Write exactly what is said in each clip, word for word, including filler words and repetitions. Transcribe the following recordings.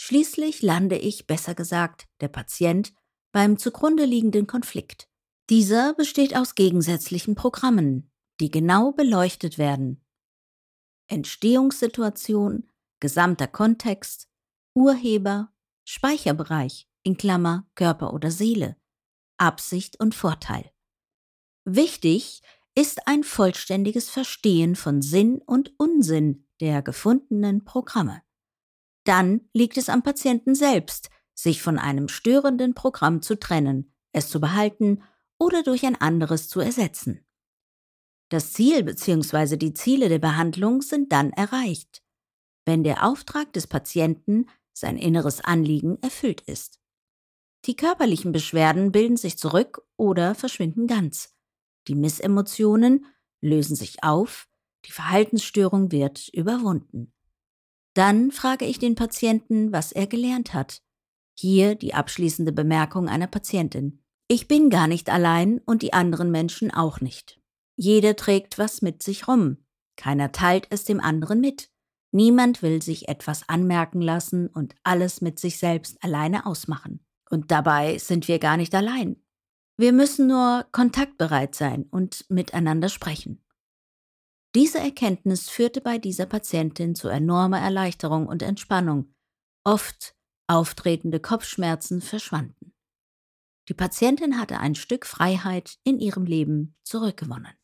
Schließlich lande ich, besser gesagt, der Patient, beim zugrunde liegenden Konflikt. Dieser besteht aus gegensätzlichen Programmen, die genau beleuchtet werden. Entstehungssituation, gesamter Kontext, Urheber, Speicherbereich in Klammer Körper oder Seele, Absicht und Vorteil. Wichtig ist ein vollständiges Verstehen von Sinn und Unsinn der gefundenen Programme. Dann liegt es am Patienten selbst, sich von einem störenden Programm zu trennen, es zu behalten oder durch ein anderes zu ersetzen. Das Ziel bzw. die Ziele der Behandlung sind dann erreicht, wenn der Auftrag des Patienten, sein inneres Anliegen, erfüllt ist. Die körperlichen Beschwerden bilden sich zurück oder verschwinden ganz. Die Missemotionen lösen sich auf, die Verhaltensstörung wird überwunden. Dann frage ich den Patienten, was er gelernt hat. Hier die abschließende Bemerkung einer Patientin. Ich bin gar nicht allein und die anderen Menschen auch nicht. Jeder trägt was mit sich rum. Keiner teilt es dem anderen mit. Niemand will sich etwas anmerken lassen und alles mit sich selbst alleine ausmachen. Und dabei sind wir gar nicht allein. Wir müssen nur kontaktbereit sein und miteinander sprechen. Diese Erkenntnis führte bei dieser Patientin zu enormer Erleichterung und Entspannung. Oft auftretende Kopfschmerzen verschwanden. Die Patientin hatte ein Stück Freiheit in ihrem Leben zurückgewonnen.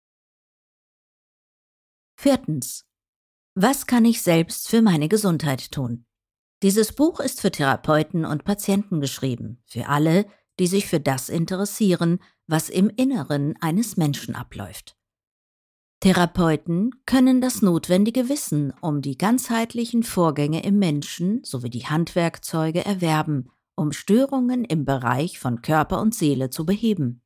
Viertens. Was kann ich selbst für meine Gesundheit tun? Dieses Buch ist für Therapeuten und Patienten geschrieben, für alle, die sich für das interessieren, was im Inneren eines Menschen abläuft. Therapeuten können das notwendige Wissen um die ganzheitlichen Vorgänge im Menschen sowie die Handwerkzeuge erwerben, um Störungen im Bereich von Körper und Seele zu beheben.